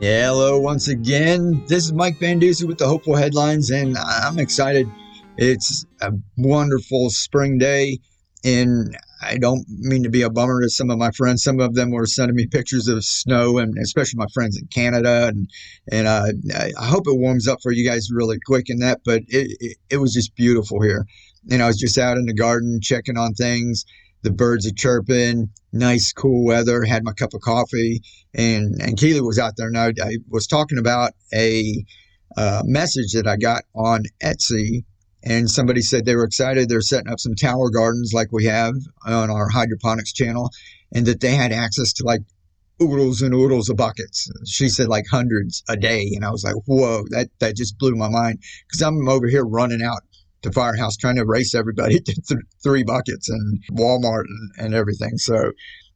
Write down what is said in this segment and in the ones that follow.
Hello once again. This is Mike Van Dusen with the Hopeful Headlines, and I'm excited. It's a wonderful spring day, and I don't mean to be a bummer to some of my friends. Some of them were sending me pictures of snow, and especially my friends in Canada, and I hope it warms up for you guys really quick in that. But it was just beautiful here, and I was just out in the garden checking on things. The birds are chirping, nice cool weather, had my cup of coffee, and Keely was out there. And I was talking about a message that I got on Etsy, and somebody said they were excited. They're setting up some tower gardens like we have on our hydroponics channel, and that they had access to like oodles and oodles of buckets. She said like hundreds a day, and I was like, whoa, that just blew my mind, because I'm over here running out to Firehouse trying to race everybody to 3 buckets and Walmart and everything. So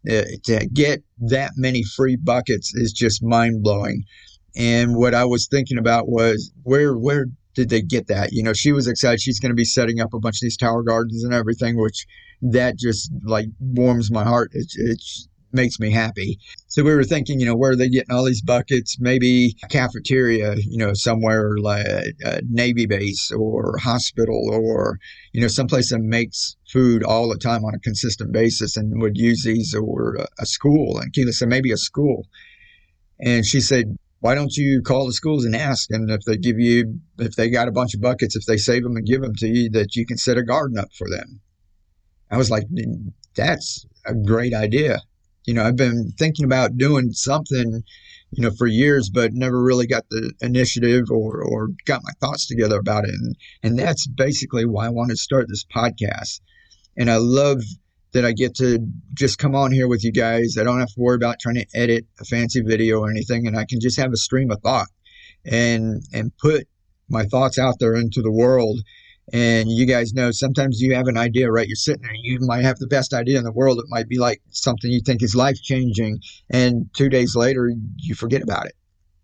to get that many free buckets is just mind blowing. And what I was thinking about was where did they get that? You know, she was excited. She's going to be setting up a bunch of these tower gardens and everything, which that just like warms my heart. It makes me happy. So we were thinking, you know, where are they getting all these buckets? Maybe a cafeteria, you know, somewhere like a Navy base or hospital, or, you know, someplace that makes food all the time on a consistent basis and would use these, or a school. And Keela said, maybe a school. And she said, why don't you call the schools and ask? And if they got a bunch of buckets, if they save them and give them to you, that you can set a garden up for them. I was like, that's a great idea. You know, I've been thinking about doing something, you know, for years, but never really got the initiative or got my thoughts together about it. And that's basically why I wanted to start this podcast. And I love that I get to just come on here with you guys. I don't have to worry about trying to edit a fancy video or anything. And I can just have a stream of thought and put my thoughts out there into the world. And you guys know, sometimes you have an idea, right? You're sitting there, you might have the best idea in the world. It might be like something you think is life-changing, and 2 days later, you forget about it.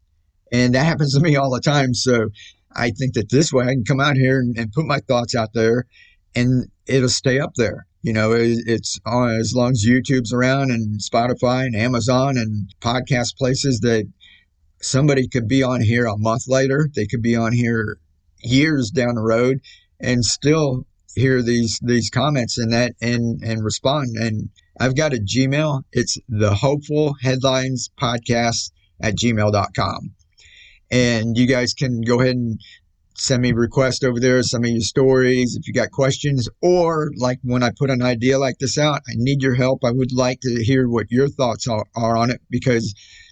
And that happens to me all the time. So I think that this way I can come out here and put my thoughts out there, and it'll stay up there. You know, it's on as long as YouTube's around, and Spotify and Amazon and podcast places, that somebody could be on here a month later. They could be on here years down the road and still hear these comments and that and respond. And I've got a Gmail. It's the Hopeful Headlines Podcast at gmail.com. And you guys can go ahead and send me requests over there, some of your stories, if you got questions, or like when I put an idea like this out, I need your help. I would like to hear what your thoughts are on it, because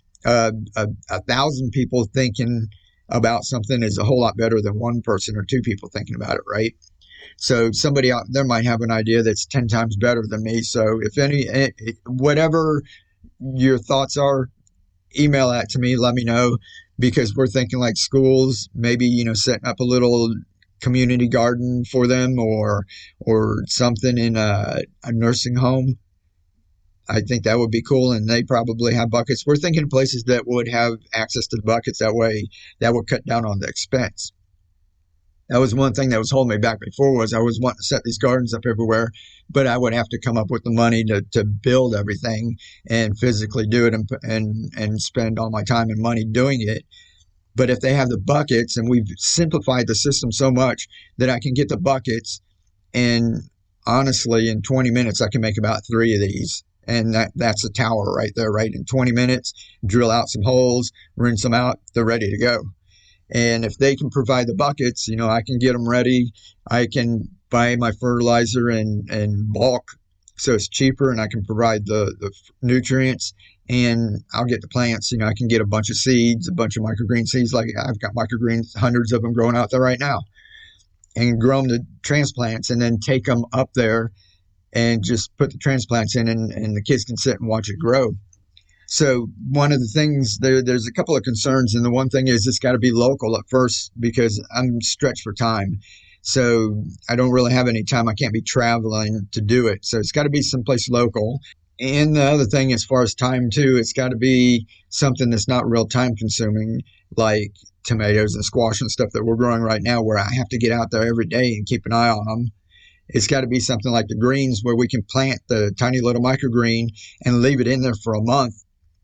1,000 people thinking about something is a whole lot better than one person or 2 people thinking about it, right? So somebody out there might have an idea that's 10 times better than me. So whatever your thoughts are, email that to me, let me know, because we're thinking like schools, maybe, you know, setting up a little community garden for them, or something in a nursing home. I think that would be cool, and they probably have buckets. We're thinking places that would have access to the buckets. That way, that would cut down on the expense. That was one thing that was holding me back before, was I was wanting to set these gardens up everywhere, but I would have to come up with the money to build everything and physically do it and spend all my time and money doing it. But if they have the buckets, and we've simplified the system so much that I can get the buckets, and honestly, in 20 minutes, I can make about 3 of these. And that's a tower right there, right? In 20 minutes, drill out some holes, rinse them out, they're ready to go. And if they can provide the buckets, you know, I can get them ready. I can buy my fertilizer in bulk, so it's cheaper, and I can provide the nutrients, and I'll get the plants. You know, I can get a bunch of seeds, a bunch of microgreen seeds. Like I've got microgreens, hundreds of them growing out there right now, and grow them to transplants, and then take them up there and just put the transplants in, and the kids can sit and watch it grow. So one of the things, there's a couple of concerns, and the one thing is it's got to be local at first, because I'm stretched for time. So I don't really have any time. I can't be traveling to do it. So it's got to be someplace local. And the other thing, as far as time too, it's got to be something that's not real time consuming, like tomatoes and squash and stuff that we're growing right now, where I have to get out there every day and keep an eye on them. It's got to be something like the greens, where we can plant the tiny little microgreen and leave it in there for a month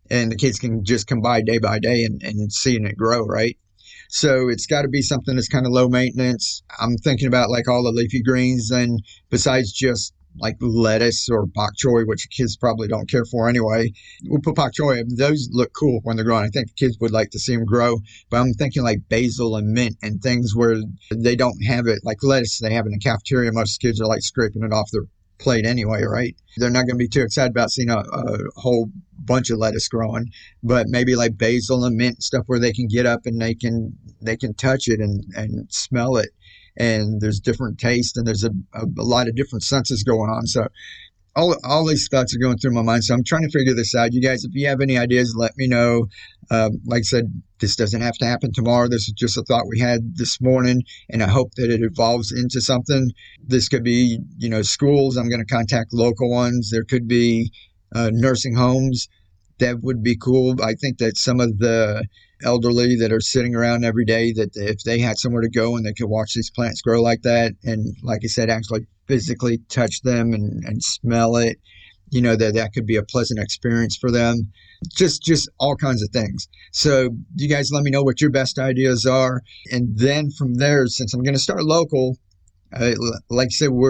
and the kids can just come by day and seeing it grow, right? So it's got to be something that's kind of low maintenance. I'm thinking about like all the leafy greens, and besides just like lettuce or bok choy, which kids probably don't care for anyway. We'll put bok choy. Those look cool when they're growing. I think the kids would like to see them grow. But I'm thinking like basil and mint and things where they don't have it, like lettuce they have in the cafeteria. Most kids are like scraping it off their plate anyway, right? They're not going to be too excited about seeing a whole bunch of lettuce growing, but maybe like basil and mint stuff where they can get up and they can touch it and smell it. And there's different taste, and there's a lot of different senses going on. So all these thoughts are going through my mind. So I'm trying to figure this out. You guys, if you have any ideas, let me know. Like I said, this doesn't have to happen tomorrow. This is just a thought we had this morning, and I hope that it evolves into something. This could be, schools. I'm going to contact local ones. There could be nursing homes. That would be cool. I think that some of the elderly that are sitting around every day, that if they had somewhere to go and they could watch these plants grow like that, and like I said, actually physically touch them and smell it, that could be a pleasant experience for them. Just all kinds of things. So you guys let me know what your best ideas are. And then from there, since I'm going to start local, like I said,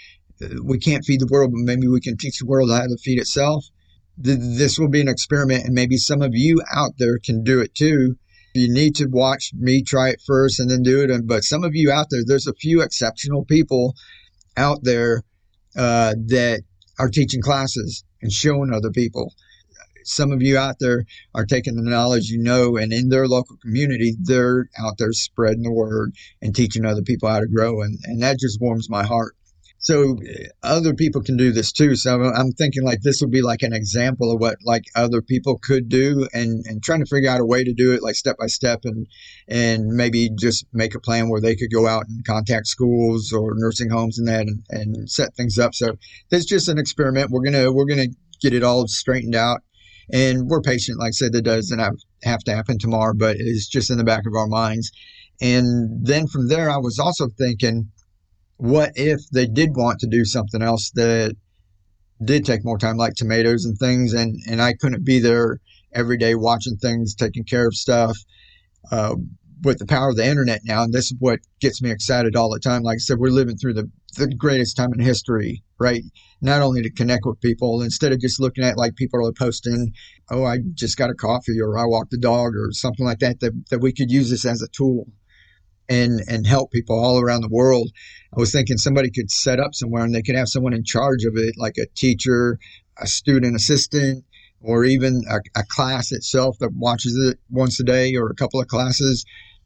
we can't feed the world, but maybe we can teach the world how to feed itself. This will be an experiment, and maybe some of you out there can do it too. You need to watch me try it first and then do it. But some of you out there, there's a few exceptional people out there that are teaching classes and showing other people. Some of you out there are taking the knowledge and in their local community, they're out there spreading the word and teaching other people how to grow. And that just warms my heart. So other people can do this too. So I'm thinking like this would be like an example of what like other people could do, and trying to figure out a way to do it like step by step, and maybe just make a plan where they could go out and contact schools or nursing homes and set things up. So that's just an experiment. We're gonna get it all straightened out, and we're patient. Like I said, that doesn't have to happen tomorrow, but it's just in the back of our minds. And then from there, I was also thinking, what if they did want to do something else that did take more time, like tomatoes and things, and I couldn't be there every day watching things, taking care of stuff. With the power of the internet now, and this is what gets me excited all the time. Like I said, we're living through the greatest time in history, right? Not only to connect with people, instead of just looking at like people are posting, oh, I just got a coffee, or I walked the dog, or something like that we could use this as a tool and help people all around the world. I was thinking somebody could set up somewhere and they could have someone in charge of it, like a teacher, a student assistant, or even a class itself that watches it once a day, or a couple of classes,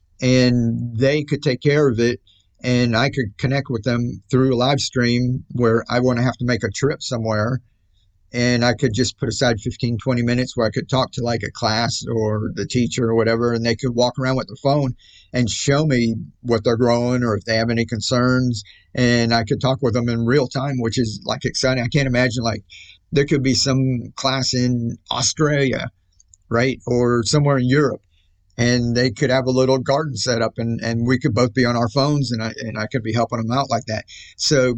and they could take care of it. And I could connect with them through a live stream where I wouldn't have to make a trip somewhere. And I could just put aside 15, 20 minutes where I could talk to like a class or the teacher or whatever, and they could walk around with their phone and show me what they're growing or if they have any concerns. And I could talk with them in real time, which is like exciting. I can't imagine like there could be some class in Australia, right? Or somewhere in Europe, and they could have a little garden set up, and we could both be on our phones, and I could be helping them out like that. So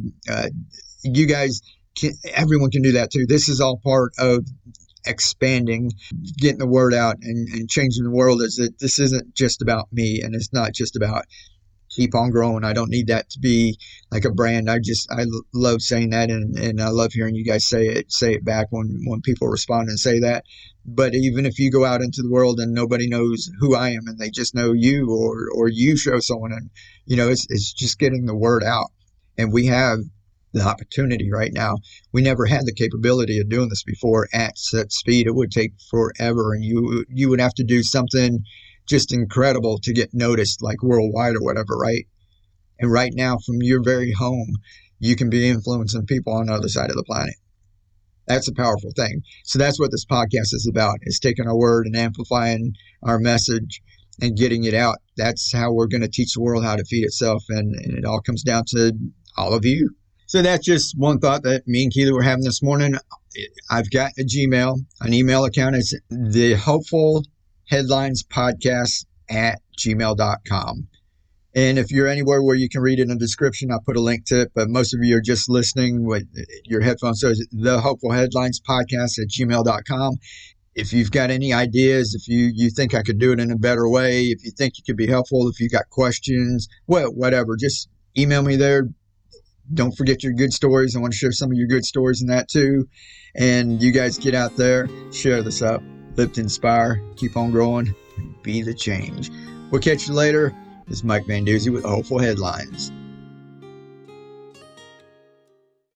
you guys, everyone can do that too. This is all part of expanding, getting the word out, and changing the world. Is that this isn't just about me, and it's not just about keep on growing. I don't need that to be like a brand. I love saying that, and I love hearing you guys say it back when people respond and say that. But even if you go out into the world and nobody knows who I am, and they just know you, or you show someone, and it's just getting the word out. And we have the opportunity right now. We never had the capability of doing this before at such speed. It would take forever, and you would have to do something just incredible to get noticed, like worldwide or whatever, right? And right now, from your very home, you can be influencing people on the other side of the planet. That's a powerful thing. So that's what this podcast is about, is taking our word and amplifying our message and getting it out. That's how we're going to teach the world how to feed itself. And it all comes down to all of you. So that's just one thought that me and Keely were having this morning. I've got an email account. It's the Hopeful Headlines Podcast at gmail.com. And if you're anywhere where you can read it in the description, I'll put a link to it. But most of you are just listening with your headphones. So it's the Hopeful Headlines Podcast at gmail.com. if you've got any ideas, if you think I could do it in a better way, if you think it could be helpful, if you got questions, well, whatever, just email me there. Don't forget your good stories. I want to share some of your good stories in that too. And you guys get out there, share this up, live to inspire, keep on growing, and be the change. We'll catch you later. This is Mike Van Duzy with Hopeful Headlines.